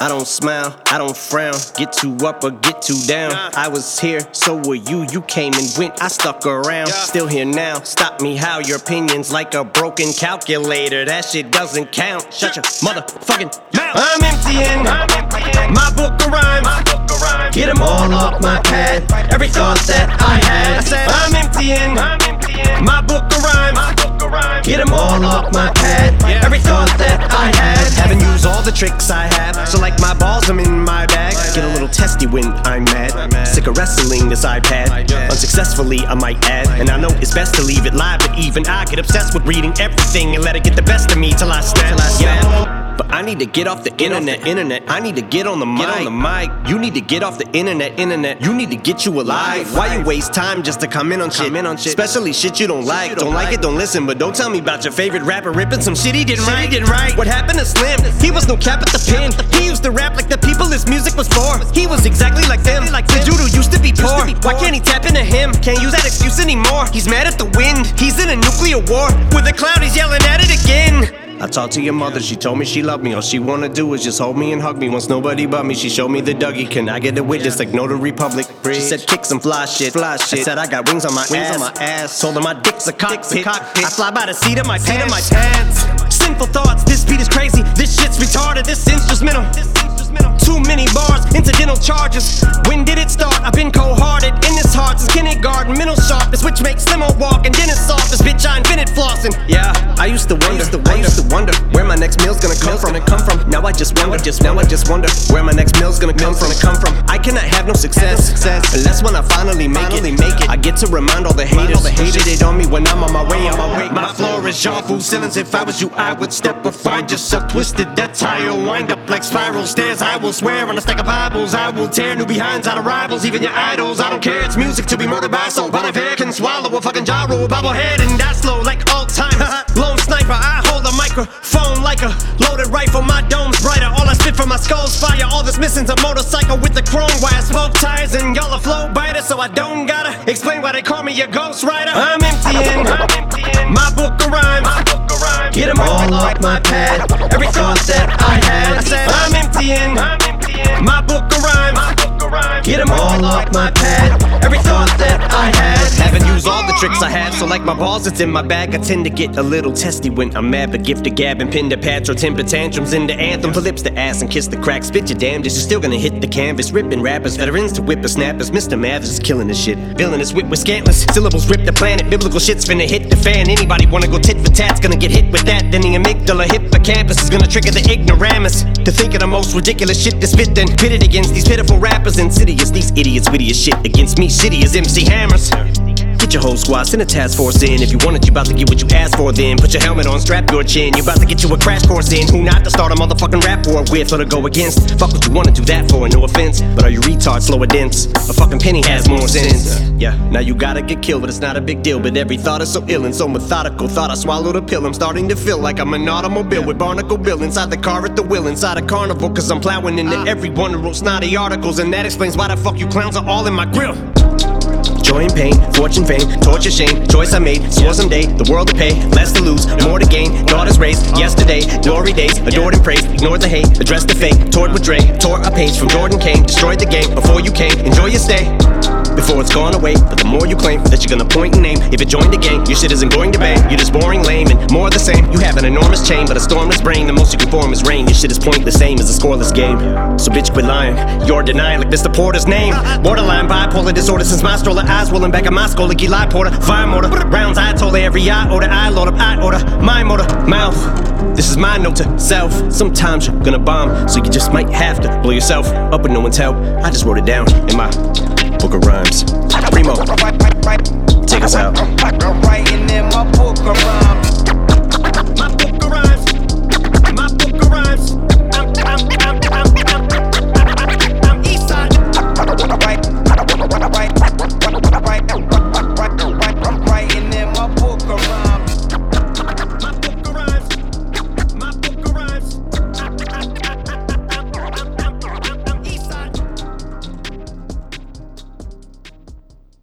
I don't smile, I don't frown, get too up or get too down. I was here, so were you, you came and went, I stuck around. Still here now, stop me how your opinion's like a broken calculator. That shit doesn't count, shut your motherfucking mouth. I'm emptying my book of rhymes, get them all off my pad, every thought that I had. I said I'm emptying my book of rhymes, get them all off my pad, every thought that I had. Haven't used all the tricks I have, so like my balls, I'm in my bag. Get a little testy when I'm mad, sick of wrestling this iPad. Unsuccessfully, I might add, and I know it's best to leave it live, but even I get obsessed with reading everything and let it get the best of me till I snap. But I need to get off the internet. I need to get on the mic. You need to get off the internet. You need to get you alive. Why you waste time just to come in on shit? Especially shit you don't like. Don't like it, don't listen. But don't tell me about your favorite rapper ripping some shit he didn't write. What happened to Slim? He was no cap at the pen. He used to rap like the people his music was for. He was exactly like them. The dude who used to be poor. Why can't he tap into him? Can't use that excuse anymore. He's mad at the wind. He's in a nuclear war. With a cloud, he's yelling at it again. I talked to your mother, she told me she loved me. All she wanna do is just hold me and hug me. Wants nobody but me, she showed me the Dougie. Can I get a witness like no to Republic? She said kick some fly shit. I said I got wings on my ass. Told her my dick's a cockpit. I fly by the seat of my pants. Sinful thoughts, this beat is crazy. This shit's retarded, this instrumental. Too many bars, incidental charges. When did it start? I've been cold-hearted in this heart since kindergarten. Mental sharpness, which makes limo walk and dentist office. Bitch, I invented flossing. Yeah, I used to wonder where my next meal's gonna come from. Now I just wonder where my next meal's gonna come from. I cannot have no success unless when I finally make it. I get to remind all the haters it on me when I'm on my way. My floor is your food ceilings. If I was you, I would step or find yourself twisted. That tire wind up like spiral stairs. I will swear on a stack of Bibles. I will tear new behinds out of rivals, even your idols. I don't care, it's music to be murdered by soul. But if air can swallow a fucking gyro, bobblehead and die slow like Alzheimer's. Lone sniper, I hold a microphone like a loaded rifle. My dome's brighter, all I spit from my skull's fire. All that's missing's a motorcycle with the chrome wire, smoke tires, and y'all are flow biters. So I don't gotta explain why they call me a ghost rider. I'm emptying my book of rhymes, get them all off my pad, every thought that I had. I said I'm emptying my book of rhymes, get them all off my pad, every thought that I had. Haven't used all the tricks I have, so like my balls, it's in my bag. I tend to get a little testy when I'm mad, but gift to gab and pin to patch or temper tantrums into anthem. For lips to ass and kiss the crack, spit your damnedest. You're still gonna hit the canvas, ripping rappers, veterans to whippersnappers. Mr. Mathers is killing this shit, filling his whip with scantless syllables. Rip the planet, biblical shit's finna hit the fan. Anybody wanna go tit for tat's gonna get hit with that. Then the amygdala hippocampus is gonna trigger the ignoramus to think of the most ridiculous shit to spit, then pit it against these pitiful rappers. Insidious, these idiots, witty as shit against me, shitty as MC Hammers. Get your whole squad, send a task force in. If you want it, you about to get what you asked for then. Put your helmet on, strap your chin. You about to get you a crash course in who not to start a motherfucking rap war with or to go against. Fuck what you wanna do that for, no offense. But are you retards, slow or dense? A fucking penny has more sense. Yeah, now you gotta get killed, but it's not a big deal. But every thought is so ill and so methodical. Thought I swallowed a pill, I'm starting to feel like I'm an automobile with Barnacle Bill inside the car at the wheel, inside a carnival. Cause I'm plowing into every one who wrote snotty articles. And that explains why the fuck you clowns are all in my grill. Joy and pain, fortune, fame, torture, shame. Choice I made, swore someday, the world to pay. Less to lose, more to gain. Daughters raised, yesterday, glory days. Adored and praised, ignored the hate. Addressed the fake, toured with Dre. Tore a page from Jordan Kane. Destroyed the game before you came. Enjoy your stay before it's gone away. But the more you claim that you're gonna point and name, if it joined the gang, your shit isn't going to bang. You're just boring, lame, and more of the same. You have an enormous chain, but a stormless brain. The most you can form is rain. Your shit is pointless, same as a scoreless game. So bitch, quit lying. You're denying like Mr. Porter's name. Borderline bipolar disorder since my stroller. Eyes rolling back in my skull like Eli Porter. Fire motor, rounds I told every iota. I load up, I order, my motor, mouth. This is my note to self. Sometimes you're gonna bomb, so you just might have to blow yourself up with no one's help. I just wrote it down in my book of rhymes. Primo, take us out. Writing in my book of rhymes.